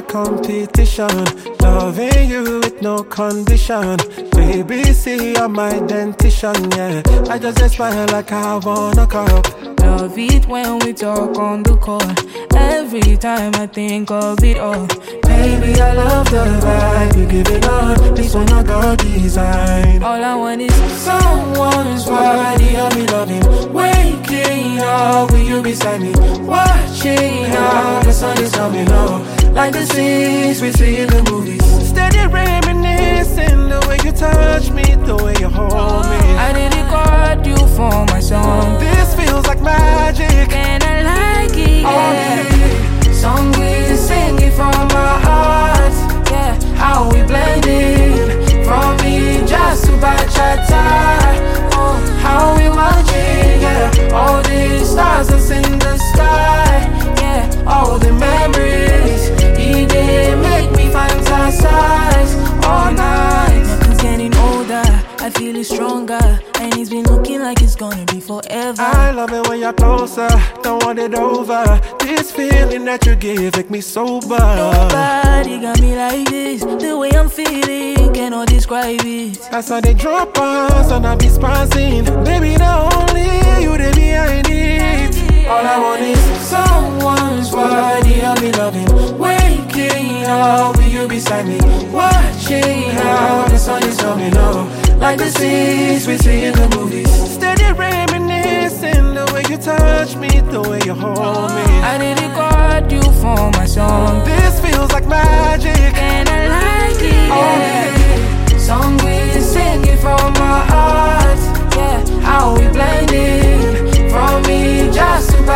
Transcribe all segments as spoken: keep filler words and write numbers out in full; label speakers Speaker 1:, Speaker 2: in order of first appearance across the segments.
Speaker 1: competition. Loving you with no condition. Baby, see you're my dentition, yeah. I just get smile like I wanna cup.
Speaker 2: Love it when we talk on the call. Every time I think of it all.
Speaker 1: Baby, I love the vibe you give it on. This one I got design.
Speaker 2: All I want is
Speaker 1: someone's body I'll be loving. Waking up with you beside me. Watching how the sun is coming up. Like the scenes we see in the movies. Steady reminiscing the way you touch me, the way you hold me.
Speaker 2: I dedicated you for my song.
Speaker 1: This feels like magic,
Speaker 2: and I like it, yeah.
Speaker 1: Oh,
Speaker 2: song we sing it from my heart, yeah. How we blending from me just to bachata. Oh, how we watching, yeah. All these stars that's in the sky, yeah. All the memories, it did make me fantasize all night. Nothing's getting older, I feel it stronger, and it's been looking like it's gonna be forever.
Speaker 1: I love it when you're closer, don't want it over. This feeling that you give make me sober.
Speaker 2: Nobody got me like this, the way I'm feeling, cannot describe it.
Speaker 1: That's how they drop us and I be spazzing. Baby, not only you, they behind it. All I want is someone's body I'll be loving. Waking up with you beside me. Watching how the sun is coming up. Like the scenes we see in the movies. Steady reminiscing the way you touch me, the way you hold me.
Speaker 2: I dedicated you for my song.
Speaker 1: This feels like magic,
Speaker 2: and I like it, yeah. Oh, song we sing it from my heart, yeah. How we blending from me just to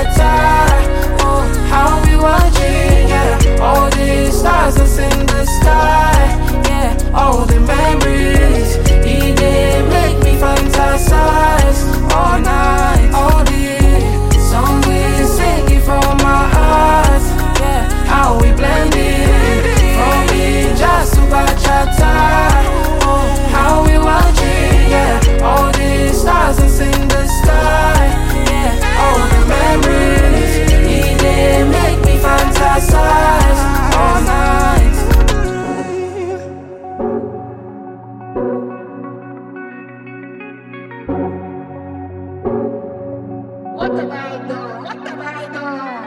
Speaker 2: bachata. Oh, how we watching, yeah. All these stars that's in the sky, yeah. All the memories, it did make me fantasize all night. All the song we sing it from my heart, yeah. How we blending from me just to bachata. Oh, how we watching, yeah. All these stars that's in the sky, yeah. All the memories, it did make me fantasize all night.
Speaker 3: What have I done? What have I done?